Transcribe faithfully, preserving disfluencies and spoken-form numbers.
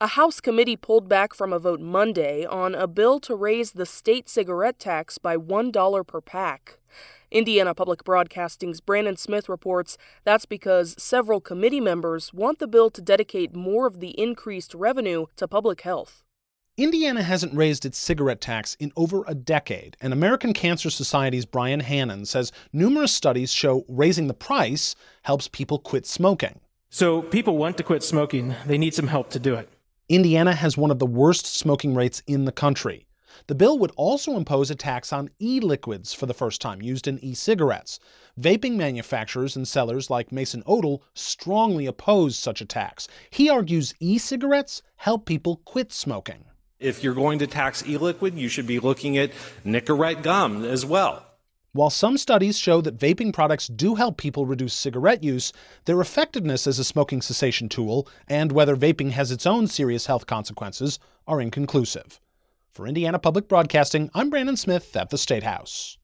A House committee pulled back from a vote Monday on a bill to raise the state cigarette tax by one dollar per pack. Indiana Public Broadcasting's Brandon Smith reports that's because several committee members want the bill to dedicate more of the increased revenue to public health. Indiana hasn't raised its cigarette tax in over a decade, and American Cancer Society's Brian Hannon says numerous studies show raising the price helps people quit smoking. So people want to quit smoking. They need some help to do it. Indiana has one of the worst smoking rates in the country. The bill would also impose a tax on e-liquids for the first time, used in e-cigarettes. Vaping manufacturers and sellers like Mason Odell strongly oppose such a tax. He argues e-cigarettes help people quit smoking. If you're going to tax e-liquid, you should be looking at Nicorette gum as well. While some studies show that vaping products do help people reduce cigarette use, their effectiveness as a smoking cessation tool and whether vaping has its own serious health consequences are inconclusive. For Indiana Public Broadcasting, I'm Brandon Smith at the State House.